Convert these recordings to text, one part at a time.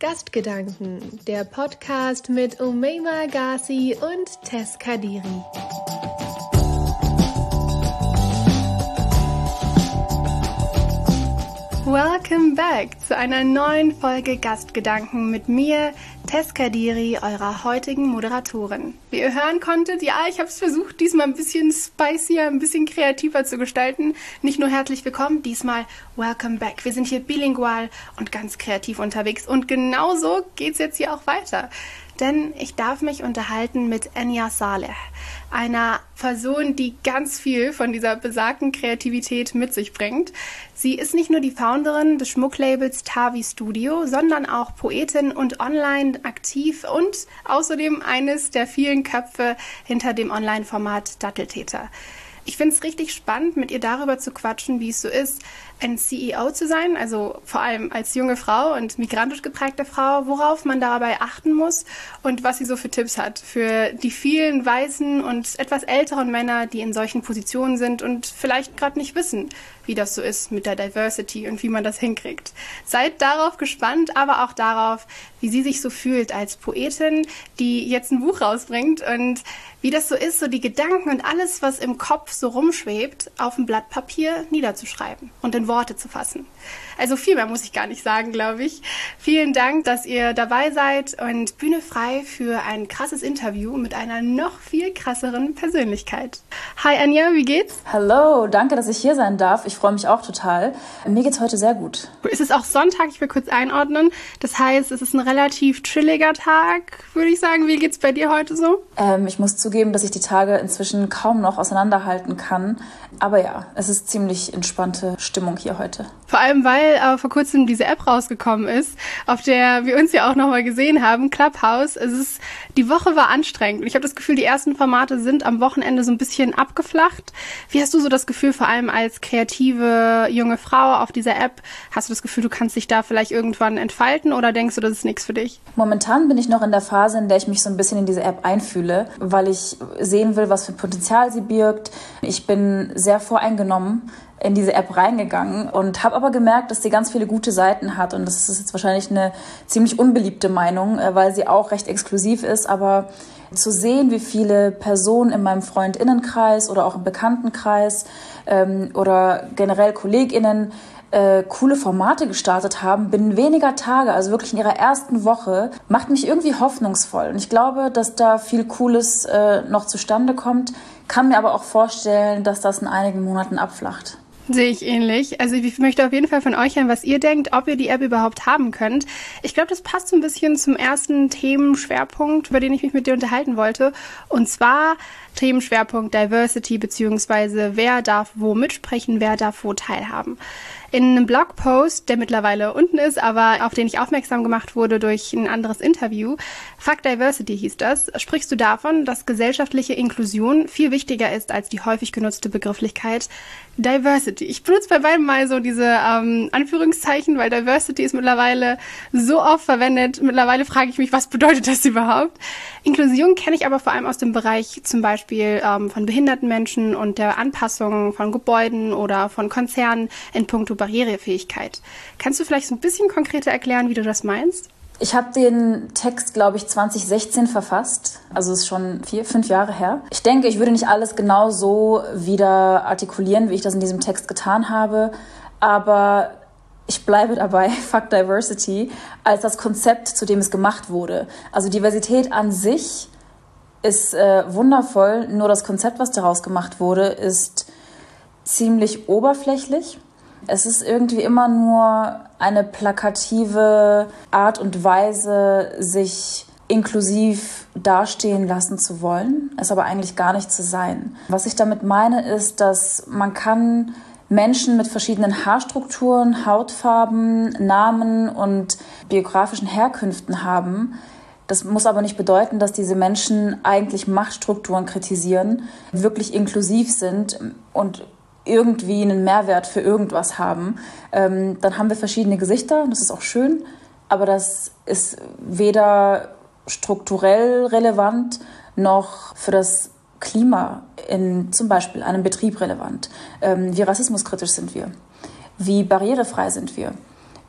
Gastgedanken, der Podcast mit Umeima Ghazi und Tess Kadiri. Welcome back zu einer neuen Folge Gastgedanken mit mir, Tess Kadiri, eurer heutigen Moderatorin. Wie ihr hören konntet, ja, ich habe es versucht, diesmal ein bisschen spicier, ein bisschen kreativer zu gestalten. Nicht nur herzlich willkommen, diesmal welcome back. Wir sind hier bilingual und ganz kreativ unterwegs und genauso geht's jetzt hier auch weiter. Denn ich darf mich unterhalten mit Enya Saleh, einer Person, die ganz viel von dieser besagten Kreativität mit sich bringt. Sie ist nicht nur die Founderin des Schmucklabels Tavi Studio, sondern auch Poetin und online aktiv und außerdem eines der vielen Köpfe hinter dem Online-Format Datteltäter. Ich finde es richtig spannend, mit ihr darüber zu quatschen, wie es so ist, ein CEO zu sein, also vor allem als junge Frau und migrantisch geprägte Frau, worauf man dabei achten muss und was sie so für Tipps hat für die vielen weißen und etwas älteren Männer, die in solchen Positionen sind und vielleicht gerade nicht wissen, wie das so ist mit der Diversity und wie man das hinkriegt. Seid darauf gespannt, aber auch darauf, wie sie sich so fühlt als Poetin, die jetzt ein Buch rausbringt und wie das so ist, so die Gedanken und alles, was im Kopf so rumschwebt, auf ein Blatt Papier niederzuschreiben und in Worte zu fassen. Also viel mehr muss ich gar nicht sagen, glaube ich. Vielen Dank, dass ihr dabei seid und Bühne frei für ein krasses Interview mit einer noch viel krasseren Persönlichkeit. Hi Enya, wie geht's? Hallo, danke, dass ich hier sein darf. Ich freue mich auch total. Mir geht's heute sehr gut. Es ist auch Sonntag, ich will kurz einordnen. Das heißt, es ist ein relativ chilliger Tag, würde ich sagen. Wie geht's bei dir heute so? Ich muss zugeben, dass ich die Tage inzwischen kaum noch auseinanderhalten kann. Aber ja, es ist ziemlich entspannte Stimmung hier heute. Vor allem, weil vor kurzem diese App rausgekommen ist, auf der wir uns ja auch nochmal gesehen haben, Clubhouse. Die Woche war anstrengend und ich habe das Gefühl, die ersten Formate sind am Wochenende so ein bisschen abgeflacht. Wie hast du so das Gefühl, vor allem als kreative junge Frau auf dieser App, hast du das Gefühl, du kannst dich da vielleicht irgendwann entfalten oder denkst du, das ist nichts für dich? Momentan bin ich noch in der Phase, in der ich mich so ein bisschen in diese App einfühle, weil ich sehen will, was für Potenzial sie birgt. Ich bin sehr voreingenommen in diese App reingegangen und habe aber gemerkt, dass sie ganz viele gute Seiten hat und das ist jetzt wahrscheinlich eine ziemlich unbeliebte Meinung, weil sie auch recht exklusiv ist, aber zu sehen, wie viele Personen in meinem FreundInnenkreis oder auch im Bekanntenkreis oder generell KollegInnen coole Formate gestartet haben, binnen weniger Tage, also wirklich in ihrer ersten Woche, macht mich irgendwie hoffnungsvoll. Und ich glaube, dass da viel Cooles noch zustande kommt, kann mir aber auch vorstellen, dass das in einigen Monaten abflacht. Sehe ich ähnlich. Also ich möchte auf jeden Fall von euch hören, was ihr denkt, ob ihr die App überhaupt haben könnt. Ich glaube, das passt so ein bisschen zum ersten Themenschwerpunkt, über den ich mich mit dir unterhalten wollte. Und zwar Themenschwerpunkt Diversity, beziehungsweise wer darf wo mitsprechen, wer darf wo teilhaben. In einem Blogpost, der mittlerweile unten ist, aber auf den ich aufmerksam gemacht wurde durch ein anderes Interview, Fuck Diversity hieß das, sprichst du davon, dass gesellschaftliche Inklusion viel wichtiger ist als die häufig genutzte Begrifflichkeit Diversity. Ich benutze bei beiden mal so diese Anführungszeichen, weil Diversity ist mittlerweile so oft verwendet. Mittlerweile frage ich mich, was bedeutet das überhaupt? Inklusion kenne ich aber vor allem aus dem Bereich zum Beispiel von behinderten Menschen und der Anpassung von Gebäuden oder von Konzernen in puncto Barrierefähigkeit. Kannst du vielleicht so ein bisschen konkreter erklären, wie du das meinst? Ich habe den Text, glaube ich, 2016 verfasst. Also ist schon 4-5 Jahre her. Ich denke, ich würde nicht alles genau so wieder artikulieren, wie ich das in diesem Text getan habe. Aber ich bleibe dabei, Fuck Diversity, als das Konzept, zu dem es gemacht wurde. Also Diversität an sich ist wundervoll, nur das Konzept, was daraus gemacht wurde, ist ziemlich oberflächlich. Es ist irgendwie immer nur eine plakative Art und Weise, sich inklusiv dastehen lassen zu wollen, es aber eigentlich gar nicht zu sein. Was ich damit meine, ist, dass man kann Menschen mit verschiedenen Haarstrukturen, Hautfarben, Namen und biografischen Herkünften haben. Das muss aber nicht bedeuten, dass diese Menschen eigentlich Machtstrukturen kritisieren, wirklich inklusiv sind und irgendwie einen Mehrwert für irgendwas haben. Dann haben wir verschiedene Gesichter, das ist auch schön, aber das ist weder strukturell relevant noch für das Klima in zum Beispiel einem Betrieb relevant. Wie rassismuskritisch sind wir? Wie barrierefrei sind wir?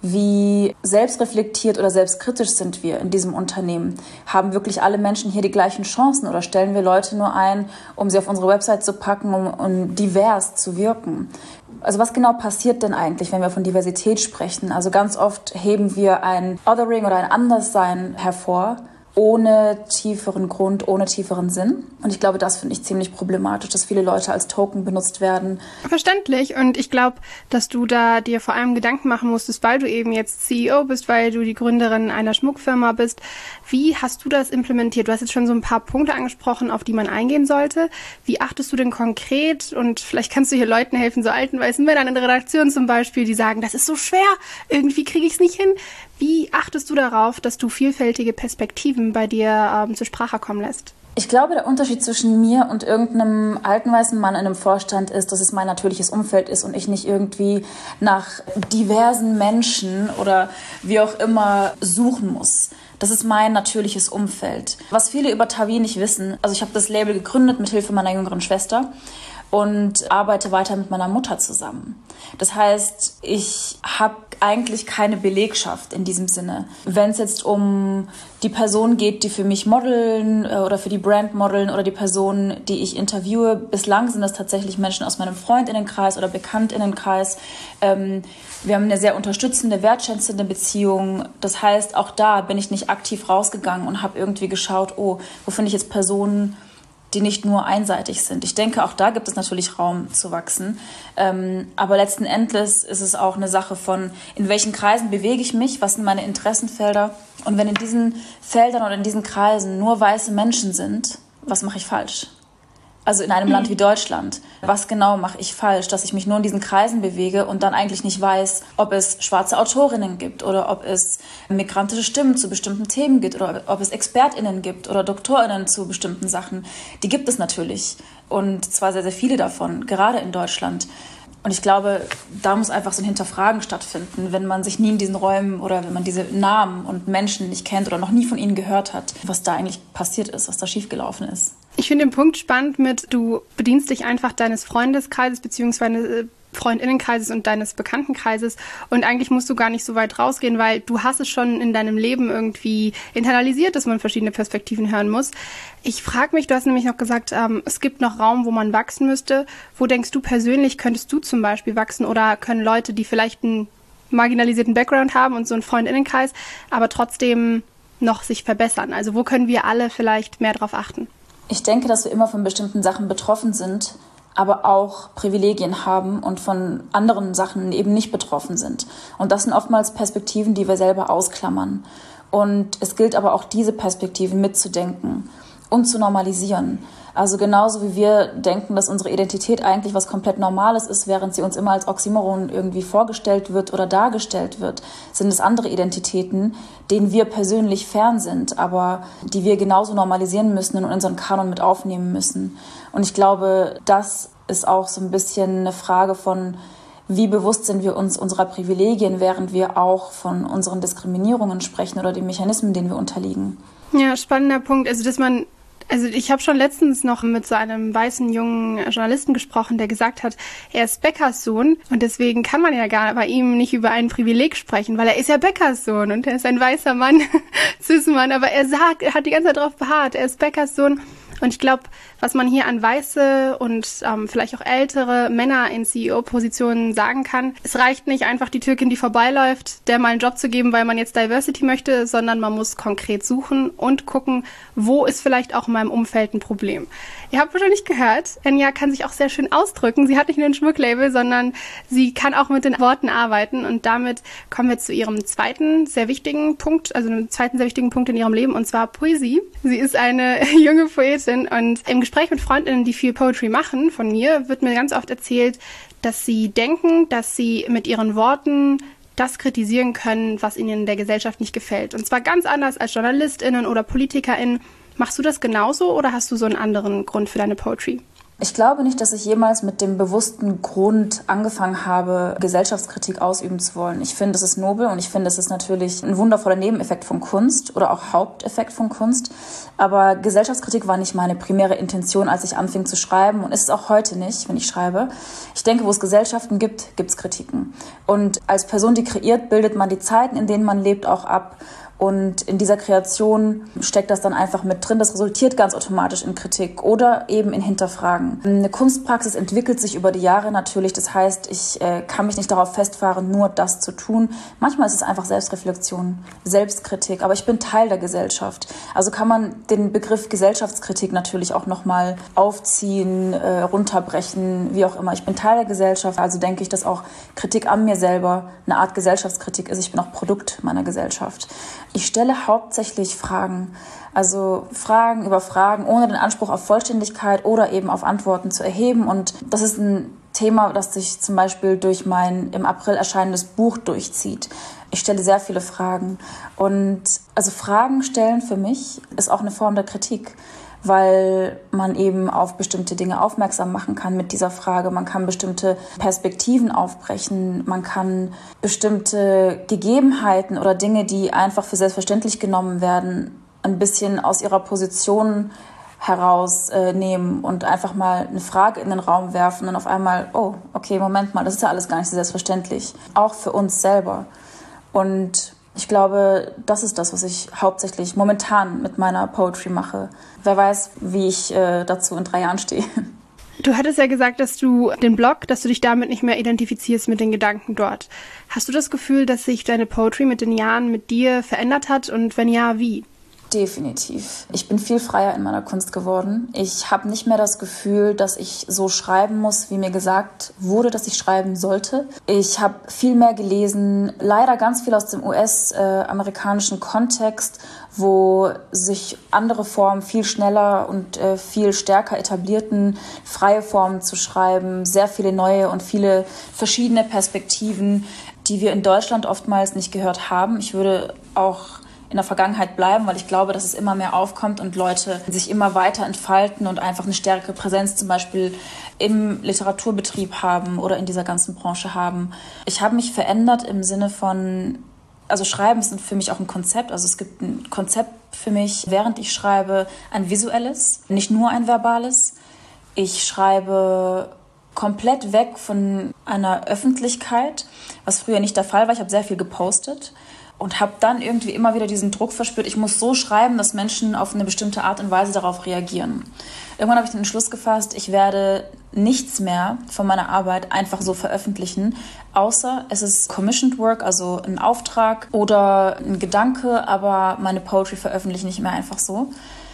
wie selbstreflektiert oder selbstkritisch sind wir in diesem Unternehmen? Haben wirklich alle Menschen hier die gleichen Chancen oder stellen wir Leute nur ein, um sie auf unsere Website zu packen, um divers zu wirken? Also was genau passiert denn eigentlich, wenn wir von Diversität sprechen? Also ganz oft heben wir ein Othering oder ein Anderssein hervor, ohne tieferen Grund, ohne tieferen Sinn. Und ich glaube, das finde ich ziemlich problematisch, dass viele Leute als Token benutzt werden. Verständlich. Und ich glaube, dass du da dir vor allem Gedanken machen musstest, weil du eben jetzt CEO bist, weil du die Gründerin einer Schmuckfirma bist. Wie hast du das implementiert? Du hast jetzt schon so ein paar Punkte angesprochen, auf die man eingehen sollte. Wie achtest du denn konkret? Und vielleicht kannst du hier Leuten helfen, so alten weißen Männern in der Redaktion zum Beispiel, die sagen, das ist so schwer, irgendwie kriege ich es nicht hin. Wie achtest du darauf, dass du vielfältige Perspektiven bei dir zur Sprache kommen lässt? Ich glaube, der Unterschied zwischen mir und irgendeinem alten weißen Mann in einem Vorstand ist, dass es mein natürliches Umfeld ist und ich nicht irgendwie nach diversen Menschen oder wie auch immer suchen muss. Das ist mein natürliches Umfeld. Was viele über Tavi nicht wissen, also ich habe das Label gegründet mit Hilfe meiner jüngeren Schwester und arbeite weiter mit meiner Mutter zusammen. Das heißt, ich habe eigentlich keine Belegschaft in diesem Sinne. Wenn es jetzt um die Personen geht, die für mich modeln oder für die Brand modeln oder die Personen, die ich interviewe, bislang sind das tatsächlich Menschen aus meinem Freundinnenkreis oder Bekanntinnenkreis. Wir haben eine sehr unterstützende, wertschätzende Beziehung. Das heißt, auch da bin ich nicht aktiv rausgegangen und habe irgendwie geschaut, oh, wo finde ich jetzt Personen, die nicht nur einseitig sind. Ich denke, auch da gibt es natürlich Raum zu wachsen. Aber letzten Endes ist es auch eine Sache von, in welchen Kreisen bewege ich mich, was sind meine Interessenfelder. Und wenn in diesen Feldern oder in diesen Kreisen nur weiße Menschen sind, was mache ich falsch? Also in einem Land wie Deutschland, was genau mache ich falsch, dass ich mich nur in diesen Kreisen bewege und dann eigentlich nicht weiß, ob es schwarze Autorinnen gibt oder ob es migrantische Stimmen zu bestimmten Themen gibt oder ob es ExpertInnen gibt oder DoktorInnen zu bestimmten Sachen. Die gibt es natürlich und zwar sehr, sehr viele davon, gerade in Deutschland. Und ich glaube, da muss einfach so ein Hinterfragen stattfinden, wenn man sich nie in diesen Räumen oder wenn man diese Namen und Menschen nicht kennt oder noch nie von ihnen gehört hat, was da eigentlich passiert ist, was da schiefgelaufen ist. Ich finde den Punkt spannend du bedienst dich einfach deines Freundeskreises bzw. Freundinnenkreises und deines Bekanntenkreises und eigentlich musst du gar nicht so weit rausgehen, weil du hast es schon in deinem Leben irgendwie internalisiert, dass man verschiedene Perspektiven hören muss. Ich frage mich, du hast nämlich noch gesagt, es gibt noch Raum, wo man wachsen müsste. Wo denkst du persönlich, könntest du zum Beispiel wachsen oder können Leute, die vielleicht einen marginalisierten Background haben und so einen Freundinnenkreis, aber trotzdem noch sich verbessern? Also wo können wir alle vielleicht mehr drauf achten? Ich denke, dass wir immer von bestimmten Sachen betroffen sind, aber auch Privilegien haben und von anderen Sachen eben nicht betroffen sind. Und das sind oftmals Perspektiven, die wir selber ausklammern. Und es gilt aber auch, diese Perspektiven mitzudenken und zu normalisieren. Also genauso wie wir denken, dass unsere Identität eigentlich was komplett Normales ist, während sie uns immer als Oxymoron irgendwie vorgestellt wird oder dargestellt wird, sind es andere Identitäten, denen wir persönlich fern sind, aber die wir genauso normalisieren müssen und in unseren Kanon mit aufnehmen müssen. Und ich glaube, das ist auch so ein bisschen eine Frage von, wie bewusst sind wir uns unserer Privilegien, während wir auch von unseren Diskriminierungen sprechen oder den Mechanismen, denen wir unterliegen. Ja, spannender Punkt. Also ich habe schon letztens noch mit so einem weißen jungen Journalisten gesprochen, der gesagt hat, er ist Bäckers Sohn und deswegen kann man ja gar bei ihm nicht über ein Privileg sprechen, weil er ist ja Bäckers Sohn und er ist ein weißer Mann, Cis-Mann, aber er hat die ganze Zeit darauf beharrt, er ist Bäckers Sohn. Und ich glaube, was man hier an weiße und vielleicht auch ältere Männer in CEO-Positionen sagen kann, es reicht nicht einfach die Türkin, die vorbeiläuft, der mal einen Job zu geben, weil man jetzt Diversity möchte, sondern man muss konkret suchen und gucken, wo ist vielleicht auch in meinem Umfeld ein Problem. Ihr habt wahrscheinlich gehört, Enya kann sich auch sehr schön ausdrücken. Sie hat nicht nur ein Schmucklabel, sondern sie kann auch mit den Worten arbeiten. Und damit kommen wir zu ihrem zweiten sehr wichtigen Punkt, in ihrem Leben, und zwar Poesie. Sie ist eine junge Poetin und im Gespräch mit Freundinnen, die viel Poetry machen, von mir, wird mir ganz oft erzählt, dass sie denken, dass sie mit ihren Worten das kritisieren können, was ihnen in der Gesellschaft nicht gefällt. Und zwar ganz anders als JournalistInnen oder PolitikerInnen. Machst du das genauso oder hast du so einen anderen Grund für deine Poetry? Ich glaube nicht, dass ich jemals mit dem bewussten Grund angefangen habe, Gesellschaftskritik ausüben zu wollen. Ich finde, es ist nobel und ich finde, es ist natürlich ein wundervoller Nebeneffekt von Kunst oder auch Haupteffekt von Kunst. Aber Gesellschaftskritik war nicht meine primäre Intention, als ich anfing zu schreiben und ist es auch heute nicht, wenn ich schreibe. Ich denke, wo es Gesellschaften gibt, gibt es Kritiken. Und als Person, die kreiert, bildet man die Zeiten, in denen man lebt, auch ab. Und in dieser Kreation steckt das dann einfach mit drin. Das resultiert ganz automatisch in Kritik oder eben in Hinterfragen. Eine Kunstpraxis entwickelt sich über die Jahre natürlich. Das heißt, ich kann mich nicht darauf festfahren, nur das zu tun. Manchmal ist es einfach Selbstreflexion, Selbstkritik. Aber ich bin Teil der Gesellschaft. Also kann man den Begriff Gesellschaftskritik natürlich auch nochmal aufziehen, runterbrechen, wie auch immer. Ich bin Teil der Gesellschaft. Also denke ich, dass auch Kritik an mir selber eine Art Gesellschaftskritik ist. Ich bin auch Produkt meiner Gesellschaft. Ich stelle hauptsächlich Fragen, also Fragen über Fragen, ohne den Anspruch auf Vollständigkeit oder eben auf Antworten zu erheben. Und das ist ein Thema, das sich zum Beispiel durch mein im April erscheinendes Buch durchzieht. Ich stelle sehr viele Fragen. Und also Fragen stellen für mich ist auch eine Form der Kritik, weil man eben auf bestimmte Dinge aufmerksam machen kann mit dieser Frage. Man kann bestimmte Perspektiven aufbrechen, man kann bestimmte Gegebenheiten oder Dinge, die einfach für selbstverständlich genommen werden, ein bisschen aus ihrer Position herausnehmen und einfach mal eine Frage in den Raum werfen und auf einmal, oh, okay, Moment mal, das ist ja alles gar nicht so selbstverständlich. Auch für uns selber. Und ich glaube, das ist das, was ich hauptsächlich momentan mit meiner Poetry mache. Wer weiß, wie ich dazu in 3 Jahren stehe. Du hattest ja gesagt, dass du den Blog, dass du dich damit nicht mehr identifizierst mit den Gedanken dort. Hast du das Gefühl, dass sich deine Poetry mit den Jahren mit dir verändert hat und wenn ja, wie? Definitiv. Ich bin viel freier in meiner Kunst geworden. Ich habe nicht mehr das Gefühl, dass ich so schreiben muss, wie mir gesagt wurde, dass ich schreiben sollte. Ich habe viel mehr gelesen, leider ganz viel aus dem US-amerikanischen Kontext, wo sich andere Formen viel schneller und viel stärker etablierten, freie Formen zu schreiben, sehr viele neue und viele verschiedene Perspektiven, die wir in Deutschland oftmals nicht gehört haben. Ich würde auch in der Vergangenheit bleiben, weil ich glaube, dass es immer mehr aufkommt und Leute sich immer weiter entfalten und einfach eine stärkere Präsenz zum Beispiel im Literaturbetrieb haben oder in dieser ganzen Branche haben. Ich habe mich verändert im Sinne von, also Schreiben ist für mich auch ein Konzept. Also es gibt ein Konzept für mich, während ich schreibe, ein visuelles, nicht nur ein verbales. Ich schreibe komplett weg von einer Öffentlichkeit, was früher nicht der Fall war. Ich habe sehr viel gepostet. Und habe dann irgendwie immer wieder diesen Druck verspürt, ich muss so schreiben, dass Menschen auf eine bestimmte Art und Weise darauf reagieren. Irgendwann habe ich den Entschluss gefasst, ich werde nichts mehr von meiner Arbeit einfach so veröffentlichen, außer es ist Commissioned Work, also ein Auftrag oder ein Gedanke, aber meine Poetry veröffentliche ich nicht mehr einfach so.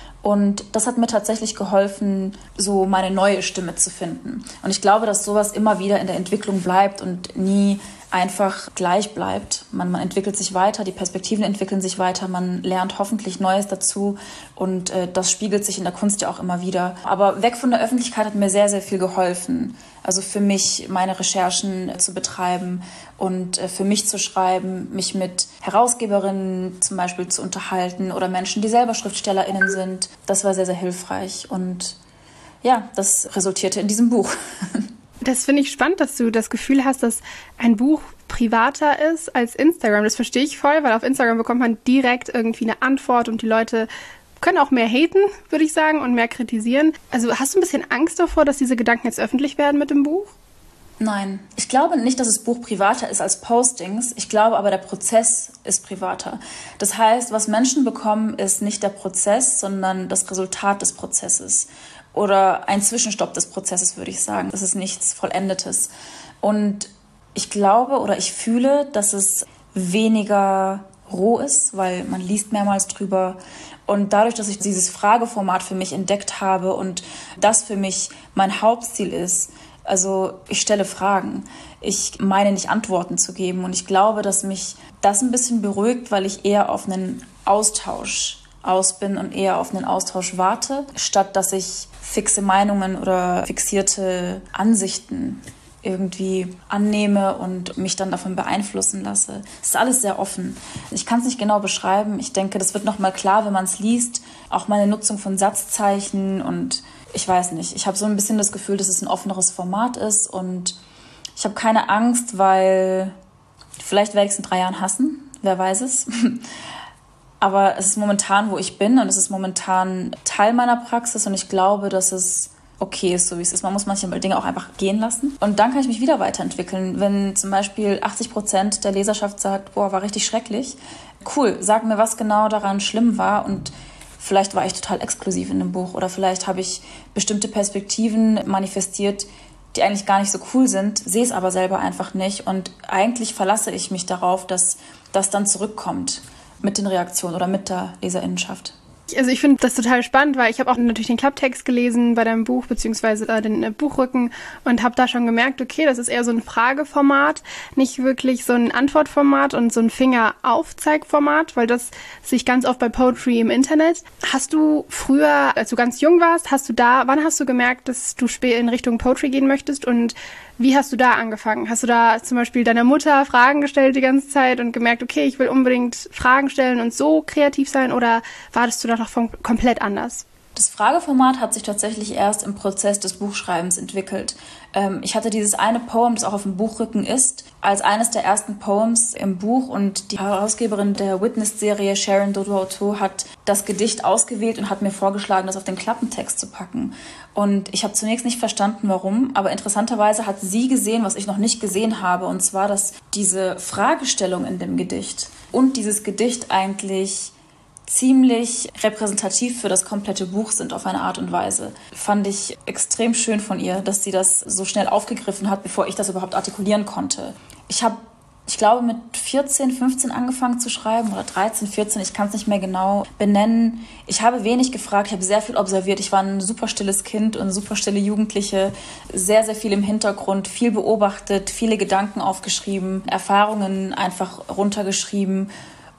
Und das hat mir tatsächlich geholfen, so meine neue Stimme zu finden. Und ich glaube, dass sowas immer wieder in der Entwicklung bleibt und nie einfach gleich bleibt. Man entwickelt sich weiter, die Perspektiven entwickeln sich weiter, man lernt hoffentlich Neues dazu und das spiegelt sich in der Kunst ja auch immer wieder. Aber weg von der Öffentlichkeit hat mir sehr, sehr viel geholfen. Also für mich, meine Recherchen zu betreiben und für mich zu schreiben, mich mit Herausgeberinnen zum Beispiel zu unterhalten oder Menschen, die selber SchriftstellerInnen sind. Das war sehr, sehr hilfreich und ja, das resultierte in diesem Buch. Das finde ich spannend, dass du das Gefühl hast, dass ein Buch privater ist als Instagram. Das verstehe ich voll, weil auf Instagram bekommt man direkt irgendwie eine Antwort und die Leute können auch mehr haten, würde ich sagen, und mehr kritisieren. Also hast du ein bisschen Angst davor, dass diese Gedanken jetzt öffentlich werden mit dem Buch? Nein, ich glaube nicht, dass das Buch privater ist als Postings. Ich glaube aber, der Prozess ist privater. Das heißt, was Menschen bekommen, ist nicht der Prozess, sondern das Resultat des Prozesses. Oder ein Zwischenstopp des Prozesses, würde ich sagen. Das ist nichts Vollendetes. Und ich glaube oder ich fühle, dass es weniger roh ist, weil man liest mehrmals drüber. Und dadurch, dass ich dieses Frageformat für mich entdeckt habe und das für mich mein Hauptziel ist, also ich stelle Fragen, ich meine nicht Antworten zu geben. Und ich glaube, dass mich das ein bisschen beruhigt, weil ich eher auf einen Austausch aus bin und eher auf einen Austausch warte, statt dass ich fixe Meinungen oder fixierte Ansichten irgendwie annehme und mich dann davon beeinflussen lasse. Es ist alles sehr offen. Ich kann es nicht genau beschreiben. Ich denke, das wird nochmal klar, wenn man es liest. Auch meine Nutzung von Satzzeichen und ich weiß nicht. Ich habe so ein bisschen das Gefühl, dass es ein offeneres Format ist und ich habe keine Angst, weil vielleicht werde ich es in 3 Jahren hassen. Wer weiß es. Aber es ist momentan, wo ich bin und es ist momentan Teil meiner Praxis und ich glaube, dass es okay ist, so wie es ist. Man muss manche Dinge auch einfach gehen lassen. Und dann kann ich mich wieder weiterentwickeln. Wenn zum Beispiel 80% der Leserschaft sagt, boah, war richtig schrecklich. Cool, sag mir, was genau daran schlimm war und vielleicht war ich total exklusiv in dem Buch oder vielleicht habe ich bestimmte Perspektiven manifestiert, die eigentlich gar nicht so cool sind, sehe es aber selber einfach nicht. Und eigentlich verlasse ich mich darauf, dass das dann zurückkommt mit den Reaktionen oder mit der Leserinnenschaft. Also ich finde das total spannend, weil ich habe auch natürlich den Klapptext gelesen bei deinem Buch, beziehungsweise den Buchrücken und habe da schon gemerkt, okay, das ist eher so ein Frageformat, nicht wirklich so ein Antwortformat und so ein Fingeraufzeigformat, weil das sehe ich ganz oft bei Poetry im Internet. Hast du früher, als du ganz jung warst, wann hast du gemerkt, dass du in Richtung Poetry gehen möchtest und wie hast du da angefangen? Hast du da zum Beispiel deiner Mutter Fragen gestellt die ganze Zeit und gemerkt, okay, ich will unbedingt Fragen stellen und so kreativ sein oder wartest du da noch komplett anders? Das Frageformat hat sich tatsächlich erst im Prozess des Buchschreibens entwickelt. Ich hatte dieses eine Poem, das auch auf dem Buchrücken ist, als eines der ersten Poems im Buch und die Herausgeberin der Witness-Serie, Sharon Dodo hat das Gedicht ausgewählt und hat mir vorgeschlagen, das auf den Klappentext zu packen. Und ich habe zunächst nicht verstanden, warum, aber interessanterweise hat sie gesehen, was ich noch nicht gesehen habe, und zwar, dass diese Fragestellung in dem Gedicht und dieses Gedicht eigentlich ziemlich repräsentativ für das komplette Buch sind auf eine Art und Weise. Fand ich extrem schön von ihr, dass sie das so schnell aufgegriffen hat, bevor ich das überhaupt artikulieren konnte. Ich glaube, mit 14, 15 angefangen zu schreiben oder 13, 14, ich kann es nicht mehr genau benennen. Ich habe wenig gefragt, ich habe sehr viel observiert. Ich war ein super stilles Kind und super stille Jugendliche, sehr, sehr viel im Hintergrund, viel beobachtet, viele Gedanken aufgeschrieben, Erfahrungen einfach runtergeschrieben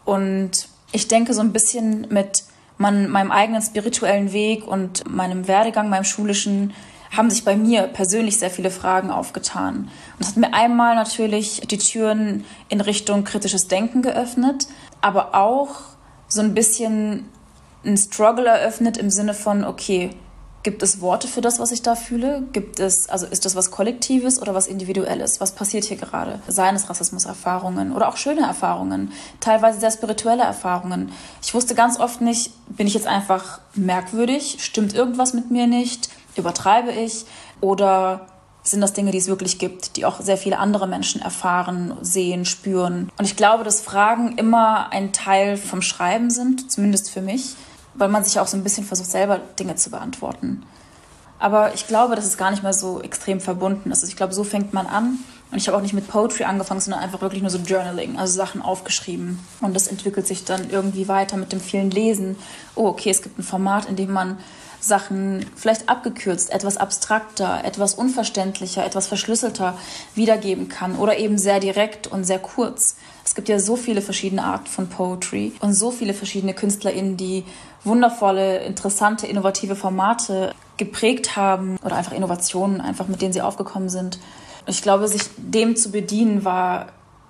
und ich denke so ein bisschen mit meinem eigenen spirituellen Weg und meinem Werdegang, meinem schulischen, haben sich bei mir persönlich sehr viele Fragen aufgetan. Und das hat mir einmal natürlich die Türen in Richtung kritisches Denken geöffnet, aber auch so ein bisschen einen Struggle eröffnet im Sinne von, okay, gibt es Worte für das, was ich da fühle? Ist das was Kollektives oder was Individuelles? Was passiert hier gerade? Seien es Rassismuserfahrungen oder auch schöne Erfahrungen, teilweise sehr spirituelle Erfahrungen. Ich wusste ganz oft nicht, bin ich jetzt einfach merkwürdig? Stimmt irgendwas mit mir nicht? Übertreibe ich? Oder sind das Dinge, die es wirklich gibt, die auch sehr viele andere Menschen erfahren, sehen, spüren? Und ich glaube, dass Fragen immer ein Teil vom Schreiben sind, zumindest für mich, weil man sich auch so ein bisschen versucht, selber Dinge zu beantworten. Aber ich glaube, dass es gar nicht mehr so extrem verbunden ist. Also ich glaube, so fängt man an. Und ich habe auch nicht mit Poetry angefangen, sondern einfach wirklich nur so Journaling, also Sachen aufgeschrieben. Und das entwickelt sich dann irgendwie weiter mit dem vielen Lesen. Oh, okay, es gibt ein Format, in dem man Sachen vielleicht abgekürzt, etwas abstrakter, etwas unverständlicher, etwas verschlüsselter wiedergeben kann oder eben sehr direkt und sehr kurz. Es gibt ja so viele verschiedene Arten von Poetry und so viele verschiedene KünstlerInnen, die wundervolle, interessante, innovative Formate geprägt haben oder einfach Innovationen, einfach mit denen sie aufgekommen sind. Ich glaube, sich dem zu bedienen, war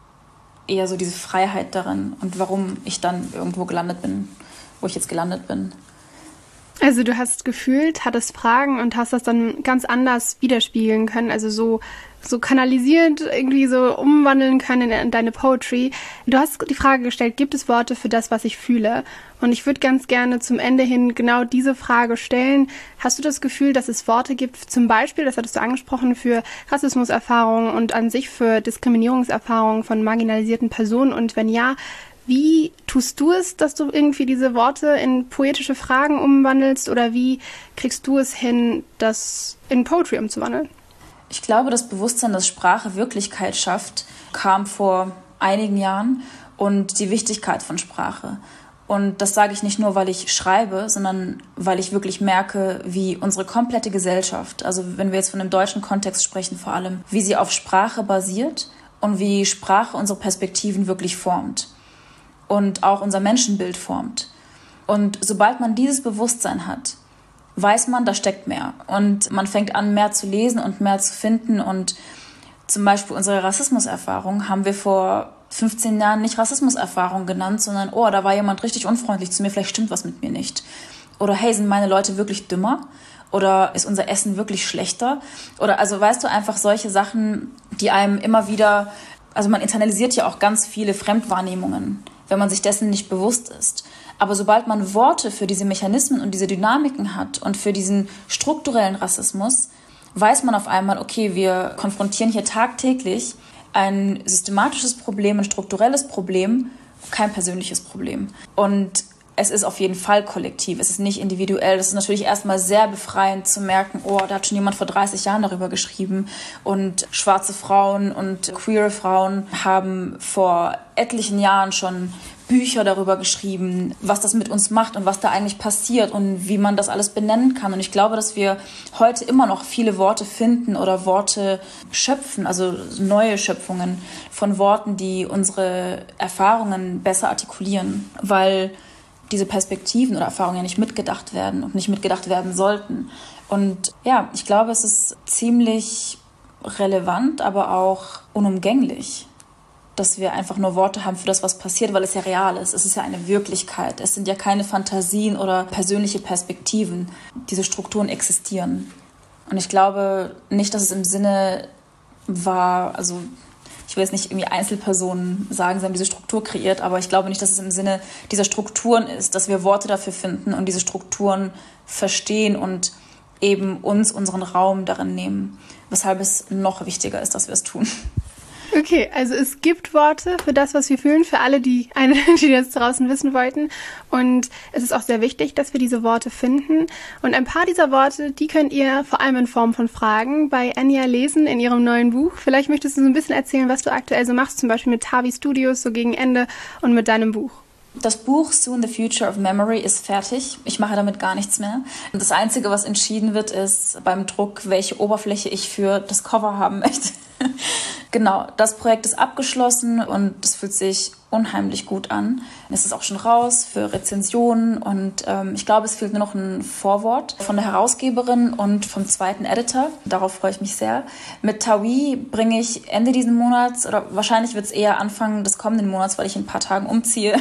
eher so diese Freiheit darin und warum ich dann irgendwo gelandet bin, wo ich jetzt gelandet bin. Also du hast gefühlt, hattest Fragen und hast das dann ganz anders widerspiegeln können, also so kanalisiert, irgendwie so umwandeln können in deine Poetry. Du hast die Frage gestellt, gibt es Worte für das, was ich fühle? Und ich würde ganz gerne zum Ende hin genau diese Frage stellen. Hast du das Gefühl, dass es Worte gibt, zum Beispiel, das hattest du angesprochen, für Rassismuserfahrungen und an sich für Diskriminierungserfahrungen von marginalisierten Personen? Und wenn ja, wie tust du es, dass du irgendwie diese Worte in poetische Fragen umwandelst oder wie kriegst du es hin, das in Poetry umzuwandeln? Ich glaube, das Bewusstsein, dass Sprache Wirklichkeit schafft, kam vor einigen Jahren und die Wichtigkeit von Sprache. Und das sage ich nicht nur, weil ich schreibe, sondern weil ich wirklich merke, wie unsere komplette Gesellschaft, also wenn wir jetzt von dem deutschen Kontext sprechen vor allem, wie sie auf Sprache basiert und wie Sprache unsere Perspektiven wirklich formt und auch unser Menschenbild formt. Und sobald man dieses Bewusstsein hat, weiß man, da steckt mehr. Und man fängt an, mehr zu lesen und mehr zu finden und Zum Beispiel unsere Rassismuserfahrung haben wir vor 15 Jahren nicht Rassismuserfahrung genannt, sondern, oh, da war jemand richtig unfreundlich zu mir, vielleicht stimmt was mit mir nicht. Oder hey, sind meine Leute wirklich dümmer? Oder ist unser Essen wirklich schlechter? Oder also weißt du, einfach solche Sachen, die einem immer wieder, also man internalisiert ja auch ganz viele Fremdwahrnehmungen, wenn man sich dessen nicht bewusst ist. Aber sobald man Worte für diese Mechanismen und diese Dynamiken hat und für diesen strukturellen Rassismus, weiß man auf einmal, okay, wir konfrontieren hier tagtäglich ein systematisches Problem, ein strukturelles Problem, kein persönliches Problem. Und es ist auf jeden Fall kollektiv, es ist nicht individuell. Das ist natürlich erstmal sehr befreiend zu merken, oh, da hat schon jemand vor 30 Jahren darüber geschrieben. Und schwarze Frauen und queere Frauen haben vor etlichen Jahren schon Bücher darüber geschrieben, was das mit uns macht und was da eigentlich passiert und wie man das alles benennen kann. Und ich glaube, dass wir heute immer noch viele Worte finden oder Worte schöpfen, also neue Schöpfungen von Worten, die unsere Erfahrungen besser artikulieren, weil diese Perspektiven oder Erfahrungen ja nicht mitgedacht werden und nicht mitgedacht werden sollten. Und ja, ich glaube, es ist ziemlich relevant, aber auch unumgänglich, dass wir einfach nur Worte haben für das, was passiert, weil es ja real ist. Es ist ja eine Wirklichkeit. Es sind ja keine Fantasien oder persönliche Perspektiven. Diese Strukturen existieren. Und ich glaube nicht, dass es im Sinne war, also ich will jetzt nicht irgendwie Einzelpersonen sagen, sie haben diese Struktur kreiert, aber ich glaube nicht, dass es im Sinne dieser Strukturen ist, dass wir Worte dafür finden und diese Strukturen verstehen und eben uns unseren Raum darin nehmen. Weshalb es noch wichtiger ist, dass wir es tun. Okay, also es gibt Worte für das, was wir fühlen, für alle, die das draußen wissen wollten. Und es ist auch sehr wichtig, dass wir diese Worte finden. Und ein paar dieser Worte, die könnt ihr vor allem in Form von Fragen bei Enya lesen in ihrem neuen Buch. Vielleicht möchtest du so ein bisschen erzählen, was du aktuell so machst, zum Beispiel mit Tavi Studios, so gegen Ende und mit deinem Buch. Das Buch Soon the Future of Memory ist fertig. Ich mache damit gar nichts mehr. Und das Einzige, was entschieden wird, ist beim Druck, welche Oberfläche ich für das Cover haben möchte. Genau, das Projekt ist abgeschlossen und es fühlt sich unheimlich gut an. Es ist auch schon raus für Rezensionen und ich glaube, es fehlt nur noch ein Vorwort von der Herausgeberin und vom zweiten Editor. Darauf freue ich mich sehr. Mit Tawi bringe ich Ende diesen Monats, oder wahrscheinlich wird es eher Anfang des kommenden Monats, weil ich in ein paar Tagen umziehe,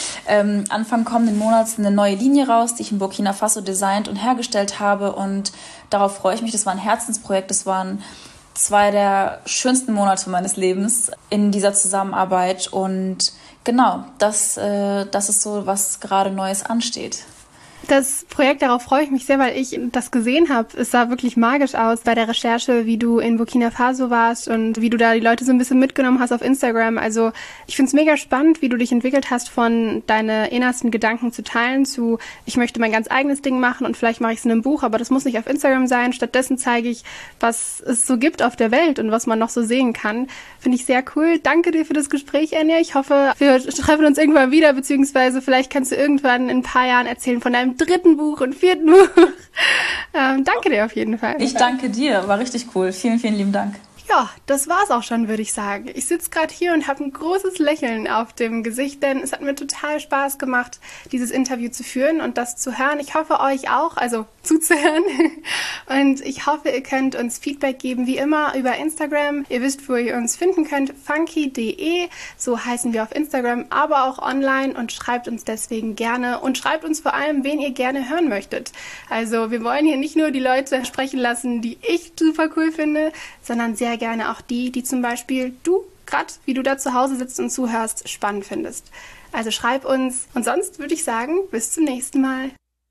Anfang kommenden Monats eine neue Linie raus, die ich in Burkina Faso designt und hergestellt habe, und darauf freue ich mich. Das war ein Herzensprojekt, das waren 2 der schönsten Monate meines Lebens in dieser Zusammenarbeit, und genau, das ist so, was gerade Neues ansteht. Das Projekt, darauf freue ich mich sehr, weil ich das gesehen habe. Es sah wirklich magisch aus bei der Recherche, wie du in Burkina Faso warst und wie du da die Leute so ein bisschen mitgenommen hast auf Instagram. Also ich finde es mega spannend, wie du dich entwickelt hast, von deine innersten Gedanken zu teilen zu, ich möchte mein ganz eigenes Ding machen und vielleicht mache ich es in einem Buch, aber das muss nicht auf Instagram sein. Stattdessen zeige ich, was es so gibt auf der Welt und was man noch so sehen kann. Finde ich sehr cool. Danke dir für das Gespräch, Enya. Ich hoffe, wir treffen uns irgendwann wieder, beziehungsweise vielleicht kannst du irgendwann in ein paar Jahren erzählen von deinem 3. Buch und 4. Buch. Danke dir auf jeden Fall. Ich danke dir, war richtig cool. Vielen, vielen lieben Dank. Ja, das war's auch schon, würde ich sagen. Ich sitze gerade hier und habe ein großes Lächeln auf dem Gesicht, denn es hat mir total Spaß gemacht, dieses Interview zu führen und das zu hören. Ich hoffe, euch auch, also zuzuhören. Und ich hoffe, ihr könnt uns Feedback geben, wie immer, über Instagram. Ihr wisst, wo ihr uns finden könnt, funky.de, so heißen wir auf Instagram, aber auch online, und schreibt uns deswegen gerne und schreibt uns vor allem, wen ihr gerne hören möchtet. Also wir wollen hier nicht nur die Leute sprechen lassen, die ich super cool finde, sondern sehr gerne auch die zum Beispiel du, gerade wie du da zu Hause sitzt und zuhörst, spannend findest. Also schreib uns, und sonst würde ich sagen, bis zum nächsten Mal.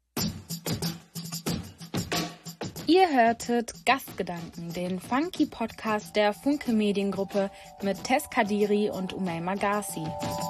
Ihr hörtet Gastgedanken, den Funky Podcast der Funke Mediengruppe mit Tess Kadiri und Umayma Ghazi.